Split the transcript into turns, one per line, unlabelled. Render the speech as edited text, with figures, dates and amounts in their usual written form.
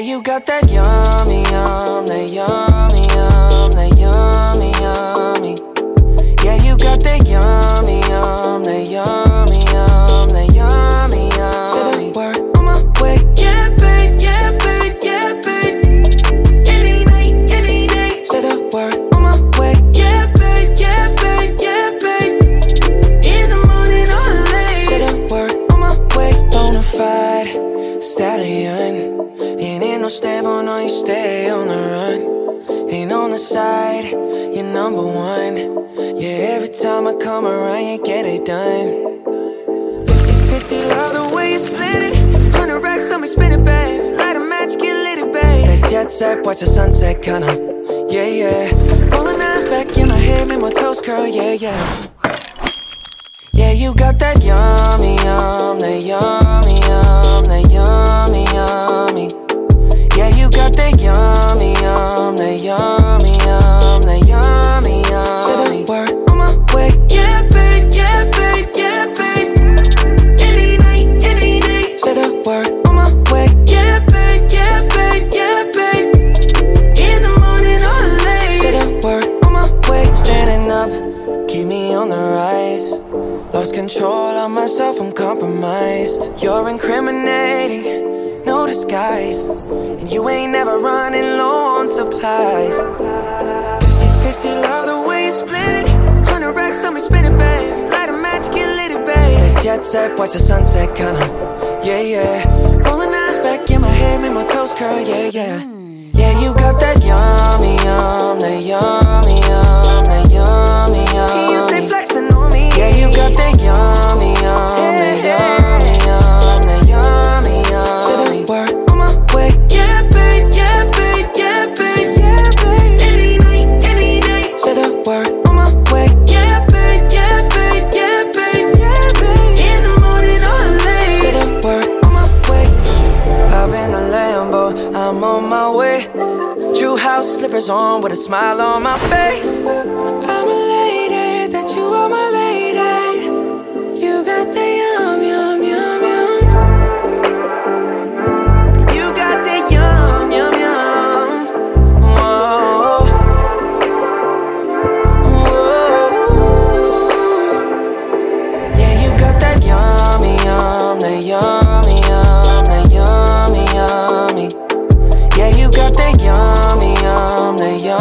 you got that yummy, yum, that yummy, yum, that yummy, yummy. Yeah, you got that yummy, yum, that yummy, yum, that yummy, yummy. Say the word on my way. Yeah, babe, yeah, babe, yeah, babe. Any night, any day. Say the word on my way. Yeah, babe, yeah, babe, yeah, babe. In the morning or late. Say the word on my way. Bonafide stallion. Ain't no stable, no, you stay on the run. Ain't on the side, you're number one. Yeah, every time I come around, you get it done. 50-50, love the way you split it. 100 racks on me, spin it, babe. Light a match, get lit, babe. That jet set, watch the sunset, kinda. Yeah, yeah. Rolling eyes back in my head, make my toes curl, yeah, yeah. Yeah, you got that yummy, yum, that yummy, yum, that yummy, yummy. Yeah, you got that yummy, yum, that yummy, yum, that yummy, yummy. Say the word on my way. Yeah, babe, yeah, babe, yeah, babe. Any night, any day. Say the word on my way. Yeah, babe, yeah, babe, yeah, babe. In the morning or late. Say the word on my way. Standing up, keep me on the rise. Lost control of myself, I'm compromised. You're incriminating, no disguise. And you ain't never running low on supplies. 50-50, love the way you split it. 100 racks on me, spin it, babe. Light a match, get lit, babe. That jet set, watch the sunset, kinda. Yeah, yeah. Rolling eyes back in my head, make my toes curl, yeah, yeah. Yeah, you got that yummy, yum, that yummy, yum, that yummy, yum. You stay flexing on me. Yeah, you got that yummy, yum, that yummy, yum, that yummy, yum. Say the word on my way. Yeah, babe, yeah, babe, yeah, babe, yeah, babe. Any night, any day. Say the word on my way. Yeah, babe, yeah, babe, yeah, babe, yeah, babe. In the morning or late. Say the word on my way. Hop in the Lambo, I'm on my way. True house slippers on with a smile on my face. I'm elated that you are my lady. You got the yum, yum, yum, yum. You got the yum, yum, yum. Whoa. Whoa. Yeah, you got that yummy, yum, that yummy, yum, that yummy, yummy. Yeah, you got that yummy, yum, that yummy.